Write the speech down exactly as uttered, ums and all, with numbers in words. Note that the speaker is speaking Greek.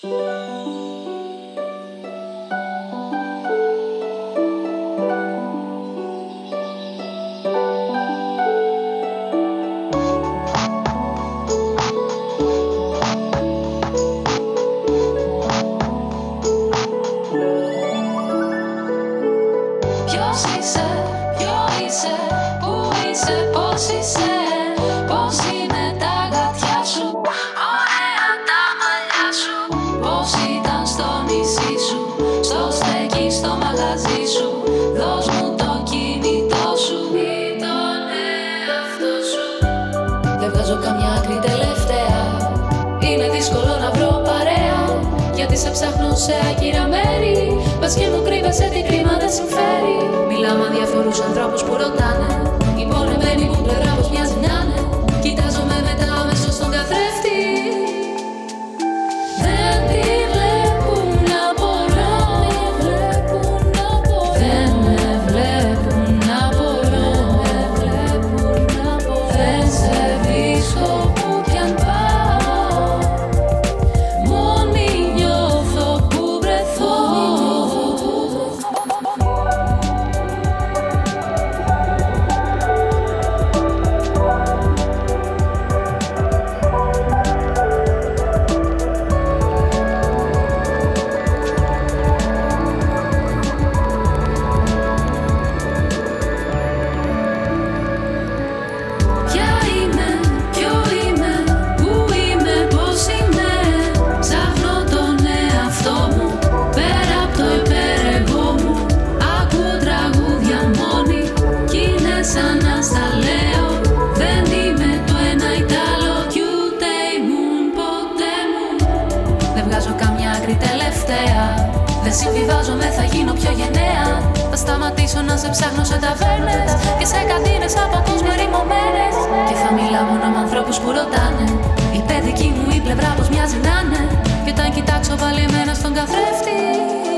Σε άκυρα μέρη, πας και μου κρύβεσαι τι κρίμα δεν συμφέρει. Μιλάμε αδιαφορούς ανθρώπους που ρωτάνε, οι πονεμένοι μου πλευρά πως μοιάζει να είναι. Κοιτάζομαι μετά αμέσως στον καθρέφτη. Δεν τη βλέπουν να μπορώ, δεν με βλέπουν να μπορώ, δεν σε βρίσκω που κι αν πάω. Μόνη νιώθω που βρεθώ. Ποια είμαι, ποιο είμαι, πού είμαι, πώς είμαι. Ψάχνω τον εαυτό μου, πέρα απ' το υπέρεγγό μου. Ακούω τραγούδια μόνη κι είναι σαν να στα λέω. Δεν είμαι το ένα ή τ' άλλο κι ούτε ήμουν ποτέ μου. Δεν βγάζω καμιά άκρη τελευταία, δεν συμβιβάζομαι, θα γίνω πιο γενναία. Θα σταματήσω να σε ψάχνω σε ταβέρνες και σε καντίνες από κόσμο ερημωμένες. Και θα μιλάω μόνο με ανθρώπους που ρωτάνε, η παιδική μου η πλευρά πως μοιάζει να είναι. Και όταν κοιτάξω πάλι εμένα στον καθρέφτη,